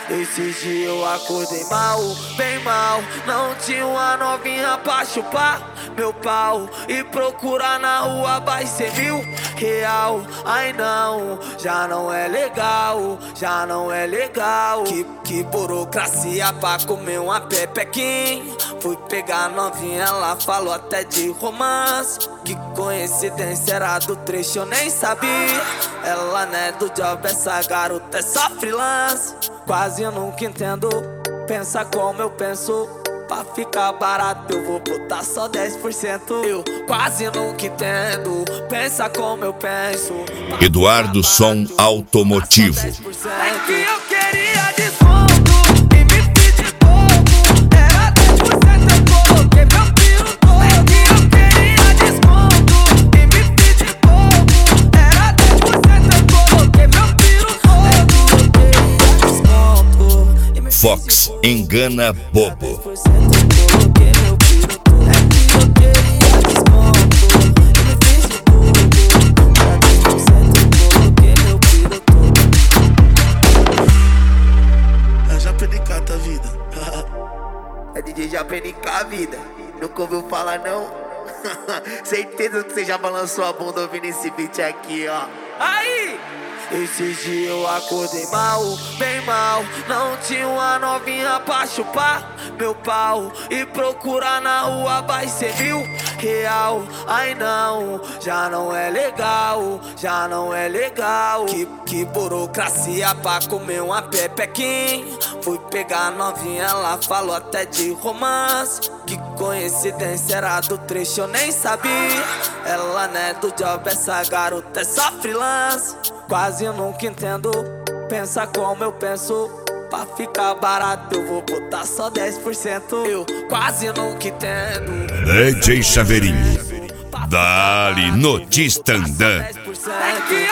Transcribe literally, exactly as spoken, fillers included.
Esse dia eu acordei mal, bem mal. Não tinha uma novinha pra chupar meu pau e procurar na rua vai ser mil real. Ai não, já não é legal, já não é legal. Que, que burocracia pra comer uma pepequinha. Fui pegar a novinha, ela falou até de romance. Que coincidência, era do trecho, eu nem sabia. Ela não é do job, essa garota é só freelance. Quase eu nunca entendo, pensa como eu penso. Pra ficar barato eu vou botar só dez por cento. Eu quase nunca entendo, pensa como eu penso. Eduardo Som Automotivo. É que eu queria desconto e me pedi pouco. Era dez por cento, eu coloquei meu piro todo. É que eu queria desconto e me pedi pouco. Era dez por cento, eu coloquei meu piro todo. É que eu queria desconto e me Fox engana bobo. É D J J P N K a vida. Nunca ouviu falar não? Certeza que você já balançou a bunda ouvindo esse beat aqui, ó. Aí! Esse dia eu acordei mal, bem mal. Não tinha uma novinha pra chupar meu pau e procurar na rua vai ser mil real. Ai não, já não é legal, já não é legal. Que, que burocracia pra comer uma pepequinha. Fui pegar a novinha, ela falou até de romance. Que coincidência, era do trecho, eu nem sabia. Ela não é do job, essa garota é só freelance. Quase eu nunca entendo, pensa como eu penso. Pra ficar barato eu vou botar só dez por cento. Eu quase nunca entendo. D J Chaveirinho, dali no Distandã. É que